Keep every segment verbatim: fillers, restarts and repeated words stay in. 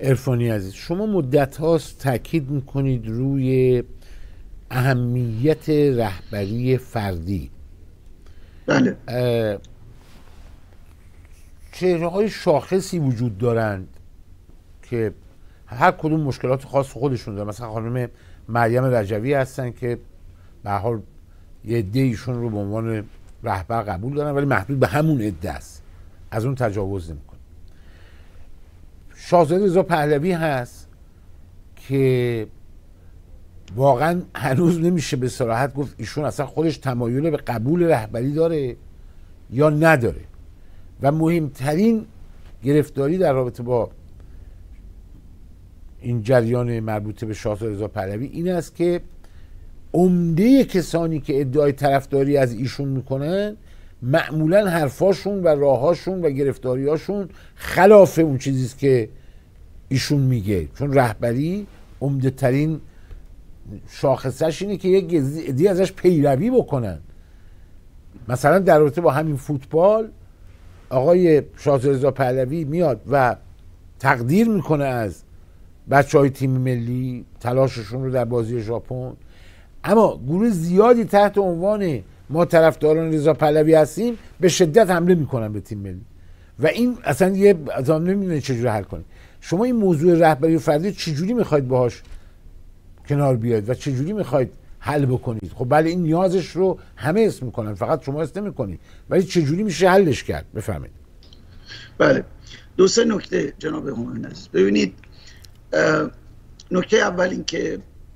عرفانی عزیز، شما مدت هاست تاکید میکنید روی اهمیت رهبری فردی. بله. چهره های شاخصی وجود دارند که هر کدوم مشکلات خاص خودشون دارن. مثلا خانم مریم رجوی هستن که به هر حال یه عده ایشون رو به عنوان رهبر قبول دارن ولی محدود به همون عده است، از اون تجاوز نمیکنه. شاهزاده رضا پهلوی هست که واقعا هنوز نمیشه به صراحت گفت ایشون اصلا خودش تمایل به قبول رهبری داره یا نداره. و مهمترین گرفتاری در رابطه با این جریان مربوط به شاهزاده رضا پهلوی این است که عمده کسانی که ادعای طرفداری از ایشون میکنن معمولا حرفاشون و راهاشون و گرفتاریاشون خلاف اون چیزیست که ایشون میگه، چون رهبری عمده ترین شاخصش اینه که یک عده‌ای ازش پیروی بکنن. مثلا در رابطه با همین فوتبال آقای شاهزاده رضا پهلوی میاد و تقدیر میکنه از بچهای تیم ملی تلاششون رو در بازی ژاپن، اما گروه زیادی تحت عنوان ما طرفداران رضا پهلوی هستیم به شدت حمله میکنن به تیم ملی و این اصلا یه آدم نمیدونه چجوری حل کنه. شما این موضوع رهبری فردی چجوری میخواید باهاش کنار بیاید و چجوری میخواید حل بکنید؟ خب بله این نیازش رو همه اسم میکنن، فقط شما اسم نمیکنید، ولی چجوری میشه حلش کرد؟ بفهمید. بله، دو سه نکته جناب همایون عزیز. ببینید، نکته اول این که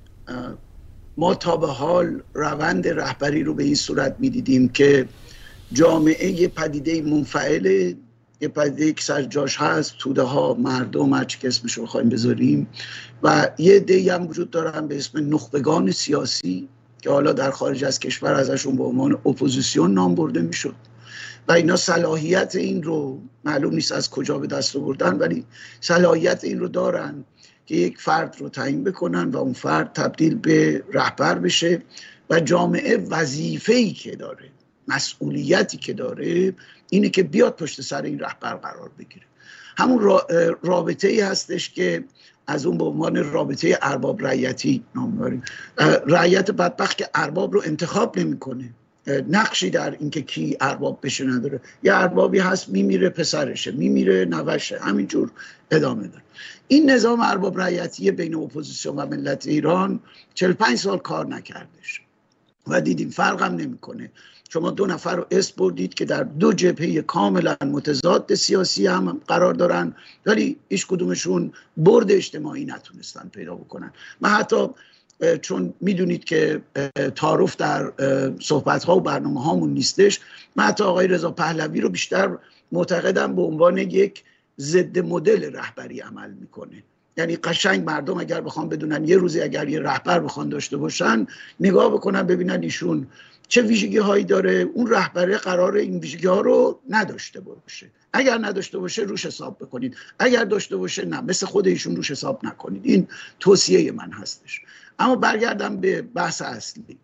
ما تا به حال روند رهبری رو به این صورت میدیدیم که جامعه یه پدیده منفعل، یه پدیده که سر جاش هست، توده ها، مردم، هر چی که اسمش رو بخوایم بذاریم، و یه عده‌ای هم وجود دارن به اسم نخبگان سیاسی که حالا در خارج از کشور ازشون به عنوان اپوزیسیون نام برده میشد و اینا صلاحیت این رو معلوم نیست از کجا به دست آوردن، ولی صلاحیت این رو دارن که یک فرد رو تعیین بکنن و اون فرد تبدیل به رهبر بشه و جامعه وظیفه‌ای که داره، مسئولیتی که داره اینه که بیاد پشت سر این رهبر قرار بگیره. همون رابطه ای هستش که از اون به عنوان رابطه ارباب رعیتی نام میبریم. رعیت بدبخت که ارباب رو انتخاب نمیکنه، نقشی در اینکه کی ارباب بشه نداره. یه اربابی هست میمیره پسرشه، میمیره نوشه، همینجور ادامه داره. این نظام ارباب رعیتی بین اپوزیسیون و ملت ایران چهل و پنج سال کار نکردش و دیدیم فرقم نمیکنه. شما دو نفر رو اسم بردید که در دو جبهه کاملا متضاد سیاسی هم قرار دارن ولی هیچ کدومشون برد اجتماعی نتونستن پیدا بکنن. من حتی چون میدونید که تعارف در صحبت ها و برنامه هامون نیستش، من حتی آقای رضا پهلوی رو بیشتر معتقدم به عنوان یک ضد مدل رهبری عمل میکنه. یعنی قشنگ مردم اگر بخوان بدونن یه روزی اگر یه رهبر بخوان داشته باشن، نگاه بکنن ببینن ایشون چه ویژگی هایی داره، اون رهبره قرار این ویژگی ها رو نداشته باشه. اگر نداشته باشه روش حساب بکنید، اگر داشته باشه نه، مثل خود ایشون روش حساب نکنید. این توصیه من هستش. اما برگردم به بحث اصلی.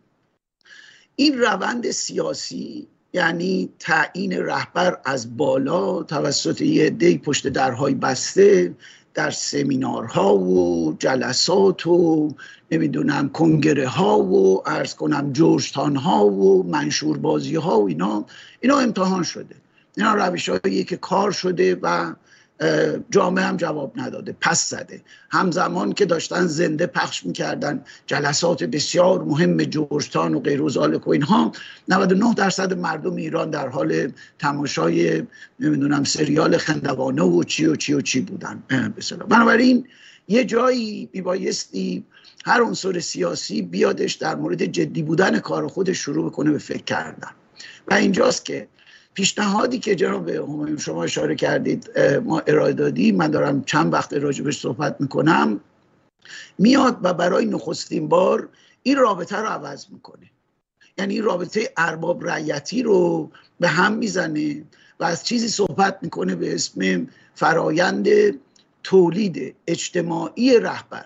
این روند سیاسی یعنی تعیین رهبر از بالا توسط یه عده‌ای پشت درهای بسته در سمینارها و جلسات و نمیدونم کنگره ها و عرض کنم جورجتان ها و منشور بازی ها و اینا اینا امتحان شده. اینا روش هایی که کار شده و جامعه هم جواب نداده، پس زده. همزمان که داشتن زنده پخش میکردن جلسات بسیار مهم جورجتان و غیر و ذالک و اینها، نود و نه درصد مردم ایران در حال تماشای نمیدونم سریال خندوانه و چی و چی و چی بودن. بنابراین یه جایی میبایستی هر عنصر سیاسی بیادش در مورد جدی بودن کار خودش شروع بکنه به فکر کردن و اینجاست که پیشنهادی که جناب همایون شما اشاره کردید ما ارائه دادیم، من دارم چند وقت راجبش صحبت میکنم، میاد و برای نخستین بار این رابطه رو عوض میکنه. یعنی این رابطه ارباب رعیتی رو به هم میزنه و از چیزی صحبت میکنه به اسم فرایند تولید اجتماعی رهبر.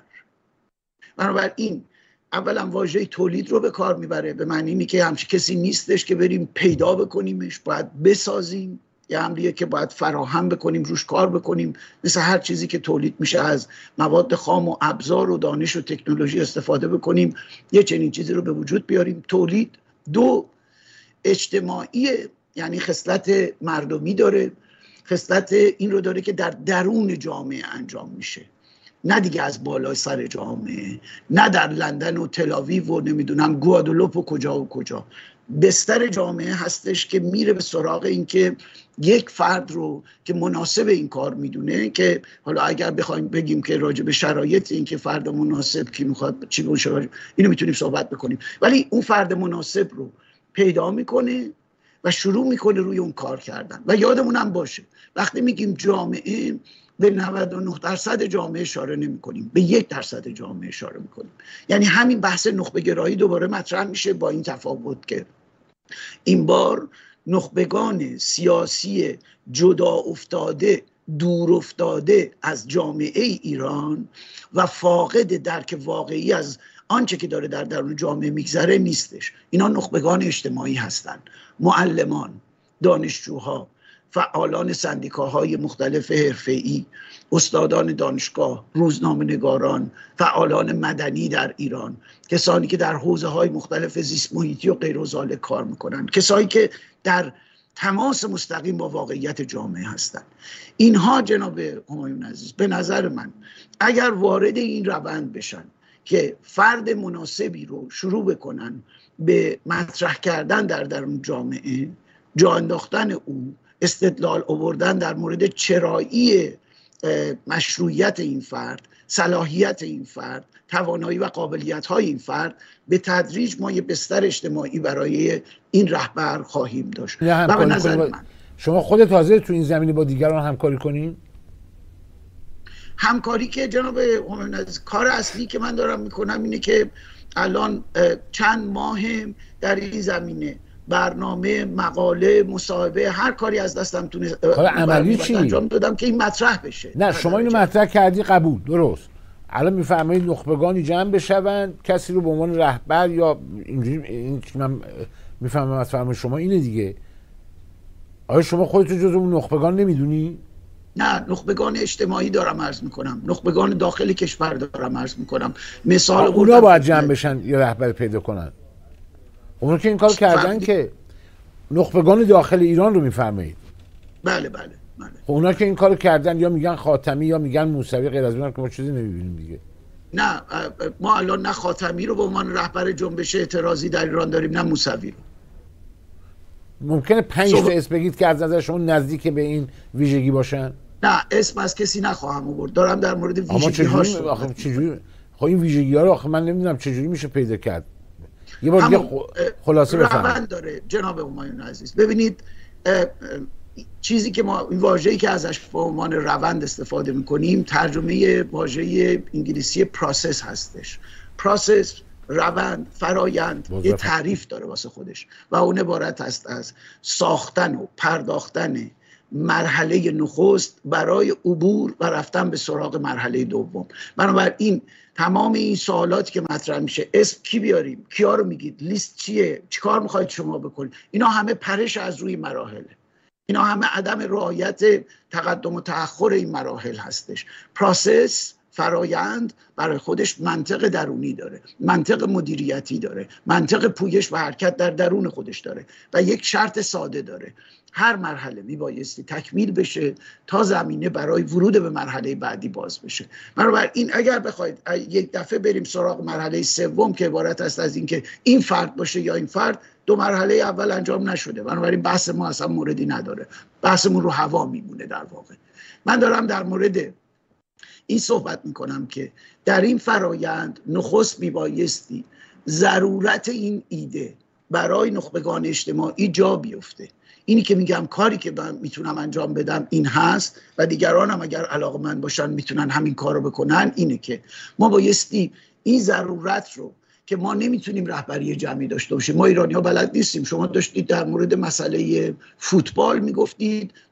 بنابراین اولا واژه تولید رو به کار میبره، به معنی اینه که همچین کسی نیستش که بریم پیدا بکنیمش، باید بسازیم. یه امریه که باید فراهم بکنیم، روش کار بکنیم، مثل هر چیزی که تولید میشه از مواد خام و ابزار و دانش و تکنولوژی استفاده بکنیم، یه چنین چیزی رو به وجود بیاریم. تولید دو اجتماعی، یعنی خصلت مردمی داره، خصلت این رو داره که در درون جامعه انجام میشه، نه دیگه از بالای سر جامعه، نه در لندن و تلاویو و نمیدونم گوادلوپ و کجا و کجا. بستر جامعه هستش که میره به سراغ این که یک فرد رو که مناسب این کار میدونه، که حالا اگر بخوایم بگیم که راجع به شرایط این که فرد مناسب کی میخواد چی باشه، اینو میتونیم صحبت بکنیم، ولی اون فرد مناسب رو پیدا میکنه و شروع میکنه روی اون کار کردن. و یادمون هم باشه وقتی میگیم جامعه، به نود و نه درصد جامعه اشاره نمی کنیم، به یک درصد جامعه اشاره میکنیم. یعنی همین بحث نخبه گرایی دوباره مطرح میشه، با این تفاوت که این بار نخبگان سیاسی جدا افتاده، دور افتاده از جامعه ایران و فاقد درک واقعی از آنچه که داره در درون جامعه میگذره نیستش. اینا نخبگان اجتماعی هستند، معلمان، دانشجوها، فعالان سندیکاهای مختلف حرفه‌ای، استادان دانشگاه، روزنامه‌نگاران، فعالان مدنی در ایران، کسانی که در حوزه‌های مختلف زیست محیطی و غیر و ذالک کار میکنن، کسانی که در تماس مستقیم با واقعیت جامعه هستند. اینها جناب همایون عزیز به نظر من اگر وارد این روند بشن که فرد مناسبی رو شروع بکنن به مطرح کردن در درون جامعه، جا انداختن او، استدلال آوردن در مورد چرایی مشروعیت این فرد، صلاحیت این فرد، توانایی و قابلیت های این فرد، به تدریج ما یه بستر اجتماعی برای این رهبر خواهیم داشت. و به نظر من شما خودت حاضر تو این زمینه با دیگران همکاری کنین؟ همکاری که جناب از کار اصلی که من دارم میکنم اینه که الان چند ماه در این زمینه برنامه، مقاله، مصاحبه، هر کاری از دستم تونست کار عملی چی انجام دادم که این مطرح بشه. نه شما اینو مطرح کردی، قبول، درست. الان میفرمایید نخبگانی جمع بشون، کسی رو به عنوان رهبر یا اینجوری، این من میفهمم از فرمان شما اینه دیگه. آیا شما خودت رو جز اون نخبگان نمیدونی؟ نه، نخبگان اجتماعی دارم عرض میکنم، نخبگان داخل کشور دارم عرض میکنم. مثال اونا باید جمع بشن یا رهبر پیدا کنن. اونا که این کار کردن که نخبگان داخل ایران رو میفرمایید؟ بله بله بله. اونا که این کارو کردن یا میگن خاتمی یا میگن موسوی، غیر از اون که ما چیزی نمیبینیم دیگه. نه ما الان نه خاتمی رو به عنوان رهبر جنبش اعتراضی در ایران داریم، نه موسوی رو. ممکنه پنج تا اسم بگید که از نظر شما نزدیک به این ویژگی باشن؟ نه اسم از کسی نخواهم آورد، دارم در مورد ویژگی هاش. آخه چجوری خب این ویژگی ها رو آخه من نمیدونم چجوری میشه پیدا کرد؟ یه بار دیگه خلاصه بفرمایید. روند داره جناب همایون عزیز. ببینید چیزی که ما، این واژه‌ای که ازش به عنوان روند استفاده میکنیم، ترجمه واژه انگلیسی پروسس هستش. پروسس، روند، فرایند، یه تعریف داره واسه خودش و اون عبارت است از ساختن و پرداختن مرحله نخست برای عبور و رفتن به سراغ مرحله دوم. بنابراین تمام این سوالاتی که مطرح میشه، اسم کی بیاریم، کیا رو میگید، لیست چیه، چیکار میخواید شما بکنید، اینا همه پرش از روی مراحله، اینا همه عدم رعایت تقدم و تأخر این مراحل هستش. پروسس، فرایند برای خودش منطق درونی داره، منطق مدیریتی داره، منطق پویش و حرکت در درون خودش داره و یک شرط ساده داره: هر مرحله میبایستی تکمیل بشه تا زمینه برای ورود به مرحله بعدی باز بشه. بنابراین اگر بخواید یک دفعه بریم سراغ مرحله سوم که عبارت است از اینکه این فرد باشه یا این فرد، دو مرحله اول انجام نشده، بنابراین بحث ما اصلا موردی نداره، بحثمون رو هوا میمونه. در واقع من دارم در مورد این صحبت میکنم که در این فرایند نخست میبایستی ضرورت این ایده برای نخبگان اجتماعی جا بیفته. اینی که میگم کاری که من میتونم انجام بدم این هست و دیگران هم اگر علاقه‌مند باشن میتونن همین کارو بکنن، اینه که ما بایستی این ضرورت رو که ما نمیتونیم رهبری جمعی داشته باشیم، ما ایرانی ها بلد نیستیم. شما داشتید در مورد مسئله فوتبال میگفتید،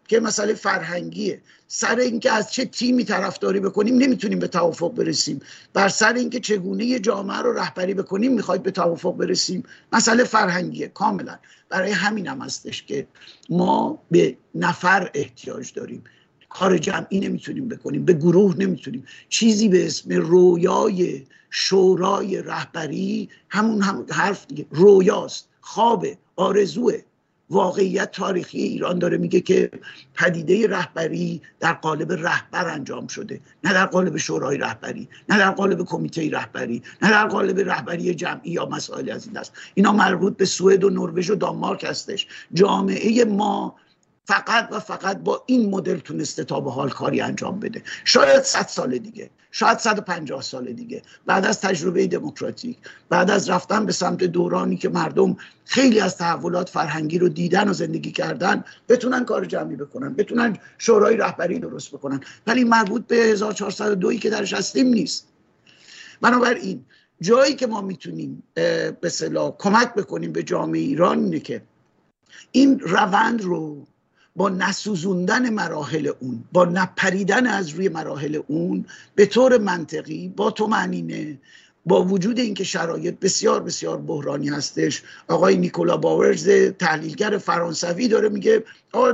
که مسئله فرهنگیه. سر اینکه از چه تیمی طرفداری بکنیم نمیتونیم به توافق برسیم، بر سر اینکه چگونه یه جامعه رو رهبری بکنیم میخواید به توافق برسیم، مسئله فرهنگیه کاملا. برای همین هم هستش که ما به نفر احتیاج داریم، کار جمعی نمیتونیم بکنیم، به گروه نمیتونیم. چیزی به اسم رویای شورای رهبری همون هم حرف دیگه، رویاست، خوابه، آرزوه. واقعیت تاریخی ایران داره میگه که پدیده رهبری در قالب رهبر انجام شده، نه در قالب شورای رهبری، نه در قالب کمیته رهبری، نه در قالب رهبری جمعی یا مسائل از این دست. اینا مربوط به سوئد و نروژ و دانمارک هستش. جامعه ما فقط و فقط با این مدل تونسته تا به حال کاری انجام بده. شاید صد سال دیگه، شاید صد و پنجاه سال دیگه، بعد از تجربه دموکراتیک، بعد از رفتن به سمت دورانی که مردم خیلی از تحولات فرهنگی رو دیدن و زندگی کردن، بتونن کار جمعی بکنن، بتونن شورای رهبری درست بکنن. ولی مربوط به هزار و چهارصد و دو که درش هستیم نیست. بنابراین جایی که ما میتونیم به اصطلاح کمک بکنیم به جامعه ایران اینه که این روند رو با نسوزوندن مراحل اون، با نپریدن از روی مراحل اون، به طور منطقی، با طمأنینه، با وجود اینکه شرایط بسیار بسیار بحرانی هستش. آقای نیکولا باورز تحلیلگر فرانسوی داره میگه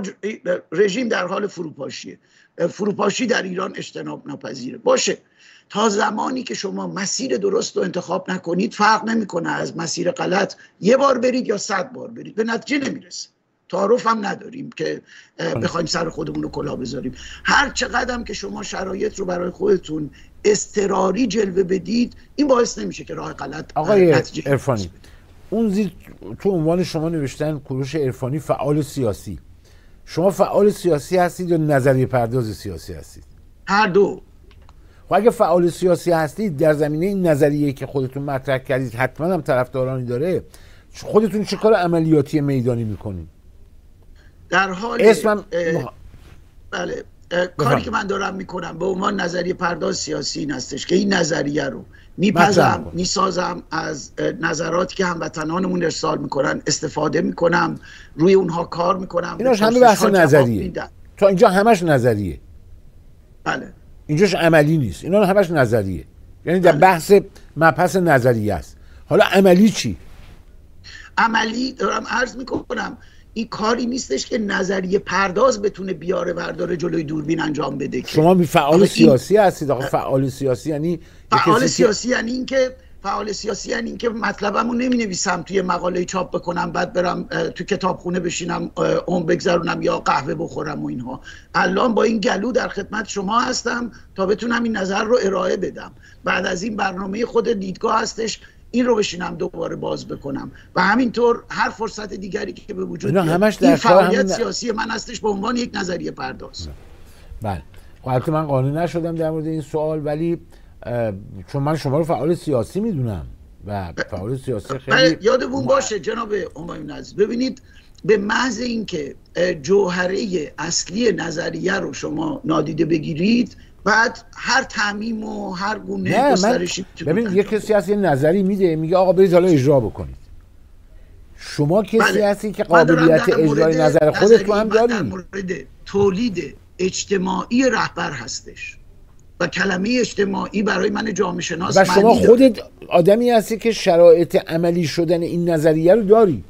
رژیم در حال فروپاشیه، فروپاشی در ایران اجتناب ناپذیره. باشه، تا زمانی که شما مسیر درست رو انتخاب نکنید فرق نمیکنه از مسیر غلط یه بار برید یا صد بار برید، به نتیجه نمیرسه. تعارف هم نداریم که بخوایم سر خودمون رو کلاه بذاریم. هر چقدر که شما شرایط رو برای خودتون اضطراری جلوه بدید، این باعث نمیشه که راه غلط. آقای عرفانی، اون زیر تو عنوان شما نوشتن کوروش عرفانی فعال سیاسی. شما فعال سیاسی هستید یا نظریه پرداز سیاسی هستید؟ هر دو. خب اگه فعال سیاسی هستید، در زمینه این نظریه‌ای که خودتون مطرح کردید حتما هم طرفدارانی داره، خودتون چه کار عملیاتی میدانی میکنید؟ در حال اسمم بله کاری که من دارم میکنم به عنوان نظریه پرداز سیاسی این هستش که این نظریه رو میپزم، میسازم، از نظراتی که هموطنانمون ارسال میکنن استفاده میکنم، روی اونها کار میکنم. ایناش همه بحث نظریه، تا اینجا همش نظریه. بله، اینجاش عملی نیست، اینا همش نظریه، یعنی در بحث مبحث نظریه است. حالا عملی چی؟ عملی دارم عرض میکنم این کاری نیستش که نظریه پرداز بتونه بیاره برداره جلوی دوربین انجام بده. شما می فعال سیاسی هستید. آقا فعال سیاسی یعنی فعال سیاسی یعنی این که فعال سیاسی یعنی این که مطلبمو نمی نویسم توی مقاله چاپ بکنم بعد برم تو کتابخونه بشینم عمر بگذرونم یا قهوه بخورم و اینها. الان با این گلو در خدمت شما هستم تا بتونم این نظر رو ارائه بدم. بعد از این برنامه خود دیدگاه هستش این رو بشینم دوباره باز بکنم و همینطور هر فرصت دیگری که به وجود بیاد. این فعالیت همین... سیاسی من هستش به عنوان یک نظریه پرداز. بله، البته من قانع نشدم در مورد این سوال، ولی چون من شما رو فعال سیاسی میدونم و فعال سیاسی خیلی یادمون باشه جناب همایون عزیز، ببینید به محض اینکه جوهره اصلی نظریه رو شما نادیده بگیرید، بعد هر تعمیم و هر گونه گسترشی ببین یه کسی هست یه نظری میده میگه آقا برید حالا اجرا بکنید. شما کسی بله. هستی که قابلیت اجرای نظر خودت رو هم داری. در مورد تولید اجتماعی رهبر هستش و کلمه اجتماعی برای من جامعه شناس و شما خودت آدمی هستی که شرایط عملی شدن این نظریه رو داری.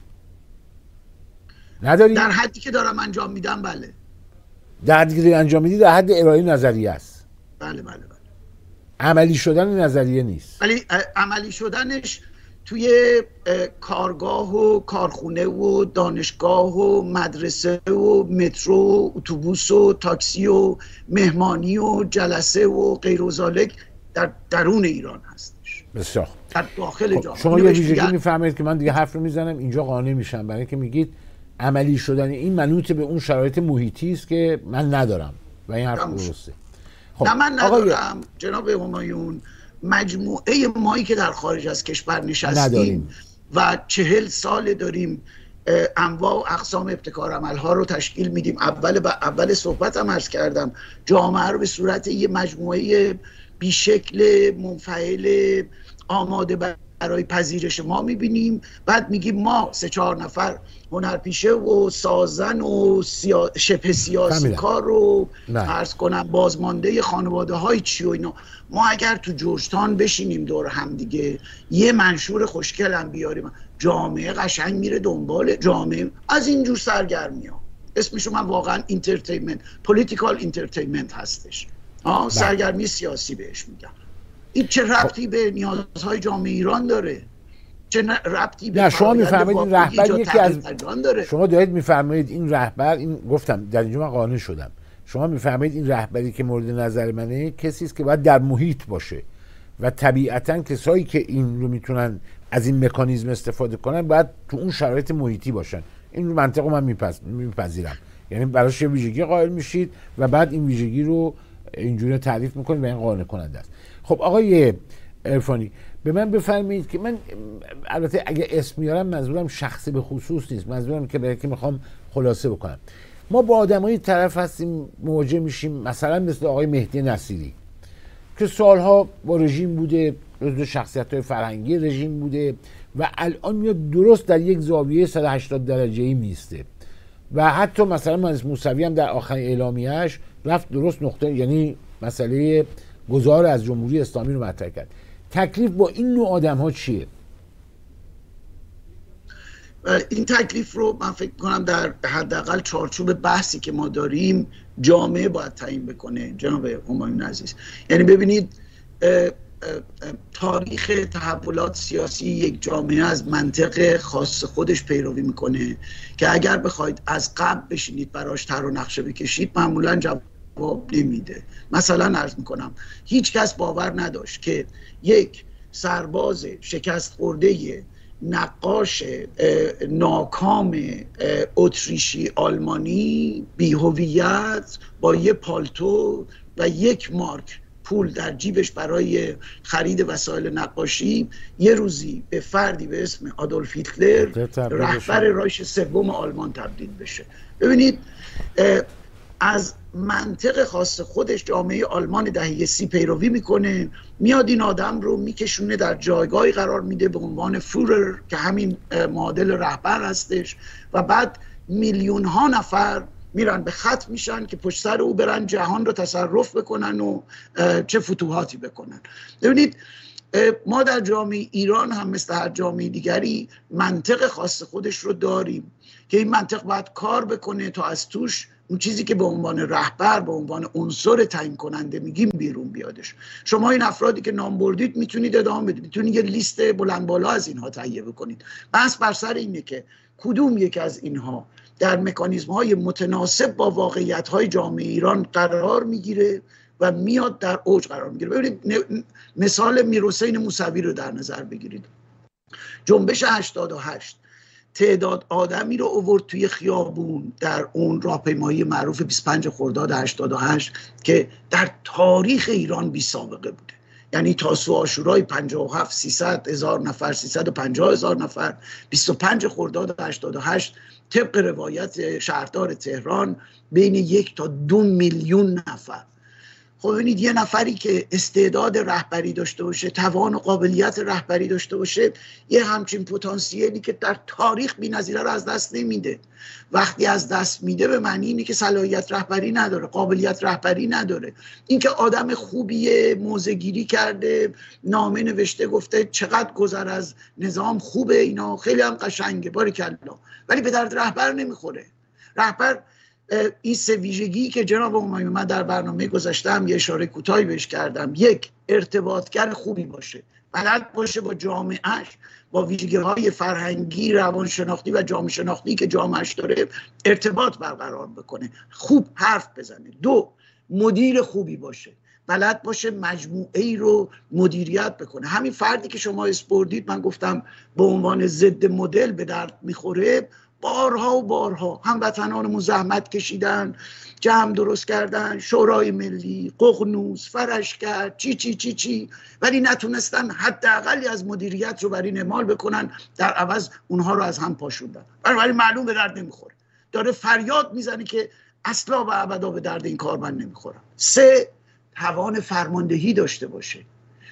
نداری؟ در حدی که دارم انجام میدم بله. در حدی که انجام میدی در حد ارائه نظریه است. بله بله بله. عملی شدن نظریه نیست. ولی عملی شدنش توی کارگاه و کارخونه و دانشگاه و مدرسه و مترو و اتوبوس و تاکسی و مهمانی و جلسه و غیر و ذالک در درون ایران هستش. بسیار در داخل جامعه. شما یه ویژگی میفهمید که من دیگه حرف رو میزنم اینجا قانع میشم، برای که میگید عملی شدن این منوط به اون شرایط محیطی است که من ندارم و این حرف درسته. خب نه من ندارم جناب همایون. مجموعه مایی که در خارج از کشور نشستیم نداریم. و چهل سال داریم انواع و اقسام ابتکار عملها رو تشکیل میدیم. اول با اول صحبتم عرض کردم جامعه رو به صورت یه مجموعه بیشکل منفعل آماده برای پذیرش ما میبینیم، بعد میگیم ما سه چهار نفر هنرپیشه و سازن و سیا... شبه سیاسی فهمیدم. کار رو نه. عرض کنم بازمانده خانواده های چی و اینا. ما اگر تو جورجتان بشینیم دور هم دیگه یه منشور خوشگل هم بیاریم، جامعه قشنگ میره دنبال جامعه از اینجور سرگرمی ها، اسمشو من واقعا انترتینمنت، پولیتیکال انترتینمنت هستش، آه سرگرمی سیاسی بهش میگم. این چه ربطی به نیازهای جامعه ایران داره؟ چه ربطی به نه شما میفهمید این رهبر یکی از داره؟ شما دارید میفرمایید این رهبر، این گفتم در اینجا من قانع شدم، شما میفهمید این رهبری که مورد نظر منه کسی است که باید در محیط باشه و طبیعتاً کسایی که این رو میتونن از این مکانیزم استفاده کنن باید تو اون شرایط محیطی باشن. این منطق رو من میپذ... میپذیرم، یعنی براش یه ویژگی قائل میشید و بعد این ویژگی رو اینجوری تعریف میکنید و این قانع کننده است. خب آقای عرفانی به من بفرمایید که من البته اگه اسم میارم منظورم شخصی به خصوص نیست، منظورم که برای که میخوام خلاصه بکنم. ما با آدمای طرف هستیم مواجه میشیم، مثلا مثل آقای مهدی نصیری که سالها با رژیم بوده، جزو شخصیت‌های فرهنگی رژیم بوده و الان میاد درست در یک زاویه صد و هشتاد درجه‌ای میسته و حتی مثلا مهندس موسوی هم در آخرین اعلامیه‌اش رفت درست نقطه، یعنی مسئله گذار از جمهوری اسلامی رو مطرح کرد. تکلیف با این نوع آدم‌ها چیه؟ این تکلیف رو من فکر کنم در حداقل چارچوب بحثی که ما داریم جامعه باید تعیین بکنه جناب همایون عزیز. یعنی ببینید اه اه تاریخ تحولات سیاسی یک جامعه از منطق خاص خودش پیروی میکنه که اگر بخواید از قبل بشینید براش طرح و نقشه بکشید معمولا جواب نمیده. مثلا عرض میکنم هیچ کس باور نداشت که یک سرباز شکست خورده نقاش ناکام اتریشی آلمانی بی‌هویت با یه پالتو و یک مارک پول در جیبش برای خرید وسایل نقاشی یه روزی به فردی به اسم آدولف هیتلر رهبر رایش سوم آلمان تبدیل بشه. ببینید از منطق خاص خودش جامعه آلمان دهه سی پیروی میکنه، میاد این آدم رو میکشونه در جایگاهی قرار میده به عنوان فورر که همین معادل رهبر هستش و بعد میلیون ها نفر میرن به خط میشن که پشت سر او برن جهان رو تصرف بکنن و چه فتوحاتی بکنن. ببینید ما در جامعه ایران هم مثل هر جامعه دیگری منطق خاص خودش رو داریم که این منطق باید کار بکنه تا از توش اون چیزی که به عنوان رهبر به عنوان عنصر تعیین کننده میگیم بیرون بیادش. شما این افرادی که نام بردید میتونید ادامه بدید، میتونید یه لیست بلند بالا از اینها تهیه بکنید. بحث بر سر اینه که کدوم یک از اینها در مکانیزم های متناسب با واقعیت های جامعه ایران قرار میگیره و میاد در اوج قرار میگیره. ببینید مثال میرحسین موسوی رو در نظر بگیرید. جنبش هشتاد و هشت تعداد آدمی رو آورد توی خیابون در اون راهپیمایی معروف بیست و پنج خرداد هشتاد و هشت که در تاریخ ایران بی سابقه بوده. یعنی تاسوعا عاشورای پنجاه و هفت سیصد هزار نفر، سیصد و پنجاه هزار نفر، بیست و پنج خرداد هشتاد و هشت طبق روایت شهردار تهران بین یک تا دو میلیون نفر. خب ببینید یه نفری که استعداد رهبری داشته باشه، توان و قابلیت رهبری داشته باشه، یه همچین پتانسیلی که در تاریخ بی‌نظیره رو از دست نمیده. وقتی از دست میده به معنی اینه که صلاحیت رهبری نداره، قابلیت رهبری نداره. اینکه آدم خوبیه، موضع‌گیری کرده، نامه نوشته، گفته چقدر گذر از نظام خوبه، اینا خیلی هم قشنگه، باریکلا، ولی به درد رهبر نمیخوره. رهبر این سه ویژگی که جناب همایون من در برنامه گذاشتم یه اشاره کوتاهی بهش کردم. یک، ارتباطگر خوبی باشه، بلد باشه با جامعهش، با ویژگی‌های فرهنگی، روانشناختی و جامعه شناختی که جامعهش داره ارتباط برقرار بکنه، خوب حرف بزنه. دو، مدیر خوبی باشه، بلد باشه مجموعه‌ای رو مدیریت بکنه. همین فردی که شما اسپردید من گفتم به عنوان ضد مدل به درد میخوره، بارها و بارها هموطنانمون زحمت کشیدن، جمع درست کردن، شورای ملی، ققنوس، فرشکر، چی چی چی چی، ولی نتونستن حداقلی از مدیریت رو بر این اعمال بکنن، در عوض اونها رو از هم پاشوندن. ولی معلوم به درد نمیخوره، داره فریاد میزنه که اصلا و ابدا به درد این کار من نمیخورم. سه، توان فرماندهی داشته باشه.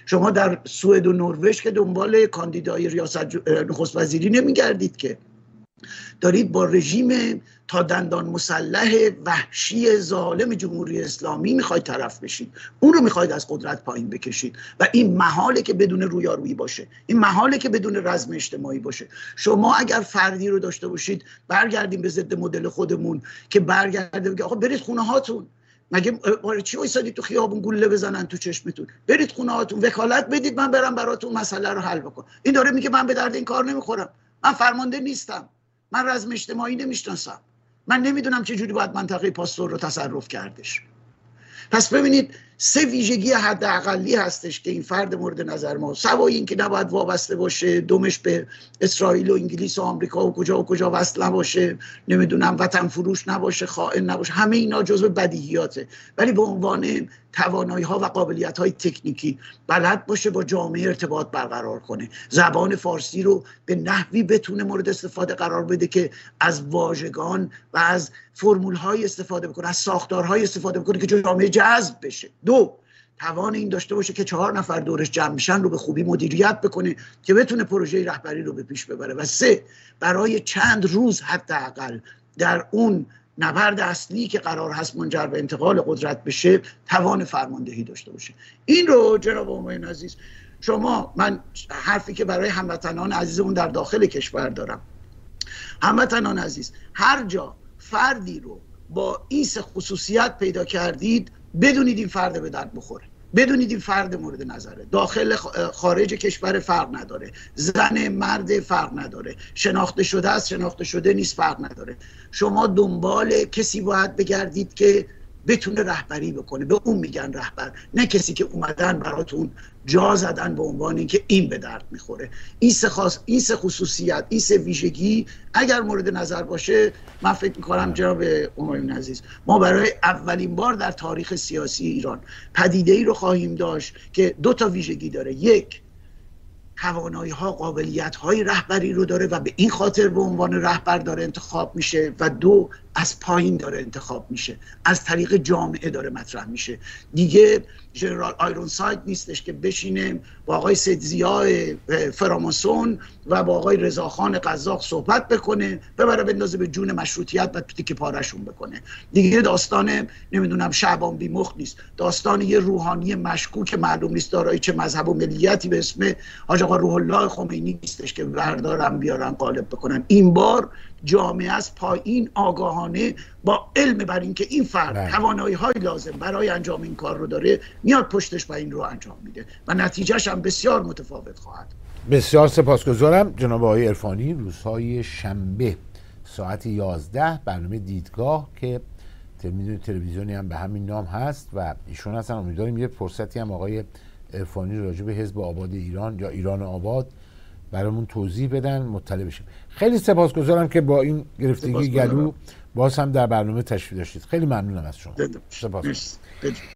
شما در سوئد و نروژ که دنبال کاندیدای ریاست نخست وزیری نمیگردید که، دارید با رژیم تا دندان مسلح وحشی ظالم جمهوری اسلامی میخواید طرف بشید، اون رو میخواید از قدرت پایین بکشید و این محاله که بدون رویارویی باشه، این محاله که بدون رزم اجتماعی باشه. شما اگر فردی رو داشته باشید، برگردیم به ضد مدل خودمون که برگرده بگه آقا برید خونه هاتون، مگه برای چی وایسادید تو خیابون گوله بزنن تو چشمتون؟ برید خونه هاتون، وکالت بدید من برم براتون مسئله رو حل بکنم. این داره میگه من به درد این کار نمیخورم، من فرمانده نیستم، من رزم اجتماعی نمیشناسم، من نمیدونم چه جوری باید منطقه پاستور رو تصرف کردش. پس ببینید سه ویژگی حداقلی هستش که این فرد مورد نظر ما، سوای این که نباید وابسته باشه، دمش به اسرائیل و انگلیس و آمریکا و کجا و کجا وصل نباشه، نمیدونم وطن فروش نباشه، خائن نباشه، همه اینا جزو بدیهیاته، ولی به عنوان توانایی ها و قابلیت های تکنیکی بلد باشه با جامعه ارتباط برقرار کنه، زبان فارسی رو به نحوی بتونه مورد استفاده قرار بده که از واژگان و از فرمول های استفاده بکنه، از ساختارهای استفاده بکنه که جامعه جذب بشه. دو، توان این داشته باشه که چهار نفر دورش جمع میشن رو به خوبی مدیریت بکنه که بتونه پروژه رهبری رو به پیش ببره. و سه، برای چند روز حداقل در اون نبرد اصلی که قرار هست منجر به انتقال قدرت بشه توان فرماندهی داشته باشه. این رو جناب همایون عزیز، شما، من حرفی که برای هموطنان عزیزمون در داخل کشور دارم، هموطنان عزیز، هر جا فردی رو با این سه خصوصیت پیدا کردید بدونید این فرد به درد بخوره، بدونید این فرد مورد نظره، داخل خارج کشور فرق نداره، زن مرد فرق نداره، شناخته شده است شناخته شده نیست فرق نداره. شما دنبال کسی باید بگردید که بتونه رهبری بکنه، به اون میگن رهبر، نه کسی که اومدن براتون جا زدن به عنوان اینکه این به درد میخوره. این سه خاص، این سه خصوصیت، این سه ویژگی اگر مورد نظر باشه، من فکر میکنم جناب همایون عزیز ما برای اولین بار در تاریخ سیاسی ایران پدیده ای رو خواهیم داشت که دو تا ویژگی داره. یک، توانایی ها، قابلیت های رهبری رو داره و به این خاطر به عنوان رهبر داره انتخاب میشه، و دو، از پایین داره انتخاب میشه، از طریق جامعه داره مطرح میشه. دیگه ژنرال آیرونساید نیستش که بشینه با آقای سیدزیا فراماسون و با آقای رضاخان قزاق صحبت بکنه، ببره بندازه به جون مشروطیت و تیکه پارهشون بکنه. دیگه داستان نمیدونم شعبان بیمخ نیست، داستان یه روحانی مشکوک معلوم نیست دارای چه مذهب و ملیتی به اسم حاج آقا روح الله خمینی نیستش که بردارن بیارن غالب بکنن. این بار جامعه از پایین آگاهانه با علم بر این که این فرد توانایی های لازم برای انجام این کار رو داره میاد پشتش و این رو انجام میده و نتیجهش هم بسیار متفاوت خواهد. بسیار سپاسگزارم جناب آقای عرفانی. روزهای شنبه ساعت یازده برنامه دیدگاه که تلویزیونی هم به همین نام هست و ایشون هستن، امیدواریم یه فرصتی هم آقای عرفانی راجع به حزب آباد ایران یا ایران آباد برامون توضیح بدن، مطلع بشیم. خیلی سپاسگزارم که با این گرفتگی گلو باز هم در برنامه تشریف داشتید. خیلی ممنونم از شما. سپاسگزارم.